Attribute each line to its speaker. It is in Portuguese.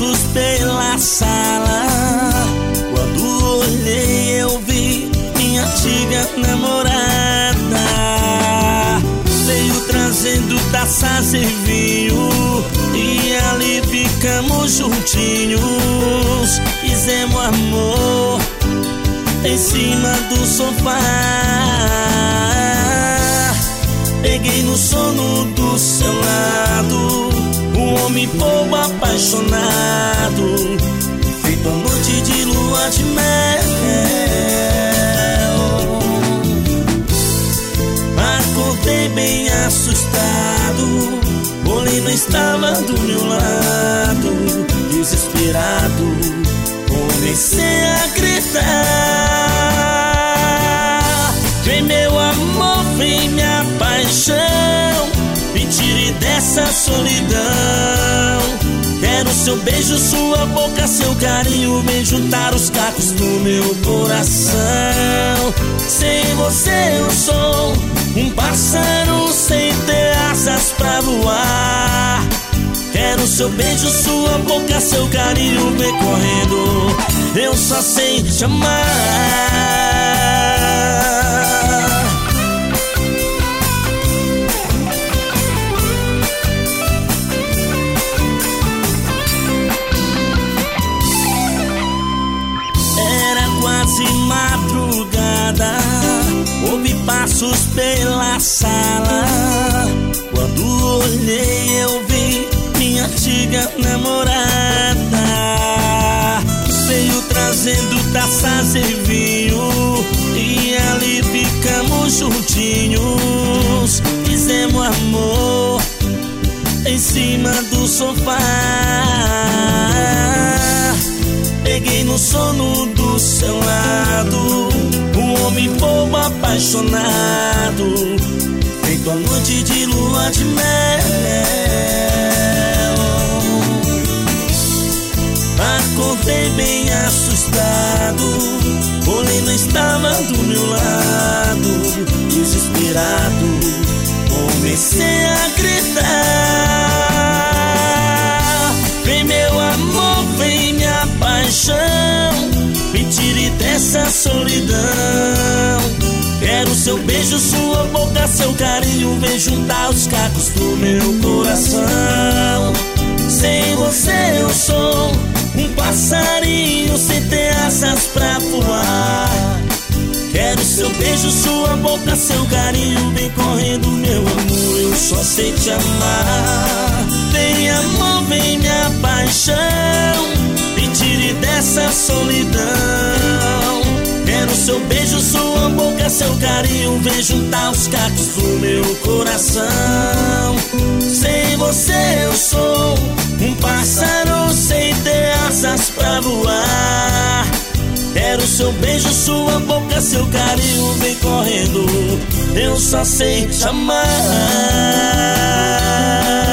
Speaker 1: passos pela sala. Quando olhei eu vi minha antiga namorada. Veio trazendo taças e vinho, e ali ficamos juntinhos. Fizemos amor em cima do sofá. Peguei no sono do seu lado, um homem bobo apaixonado, feito a noite de lua de mel. Acordei bem assustado, Bolê não estava do meu lado. Desesperado, comecei a gritar: vem meu amor, vem minha paixão, me tire dessa solidão. Quero seu beijo, sua boca, seu carinho, vem juntar os cacos do meu coração. Sem você eu sou um pássaro sem ter asas pra voar. Quero seu beijo, sua boca, seu carinho, vem correndo, eu só sei te amar. Era quase madrugada, ouvi passos pela sala. Quando olhei eu vi minha antiga namorada. Veio trazendo taças e vinho, e ali ficamos juntinhos. Fizemos amor em cima do sofá. Peguei no sono do seu lado, um homem bobo apaixonado, feito a noite de lua de mel. Acordei bem assustado, Bolê não estava do meu lado. Desesperado, comecei a gritar: vem meu amor, vem minha paixão, me tire dessa solidão. Quero seu beijo, sua boca, seu carinho, vem juntar os cacos do meu coração. Sem você eu sou um passarinho sem ter asas pra voar. Quero seu beijo, sua boca, seu carinho, vem correndo meu amor, eu só sei te amar. Vem amor, vem minha paixão, me tire dessa solidão. Quero seu beijo, sua boca, seu carinho, vem juntar os cacos do meu coração. Sem você eu sou um pássaro sem ter asas pra voar. Quero seu beijo, sua boca, seu carinho, vem correndo, eu só sei te amar.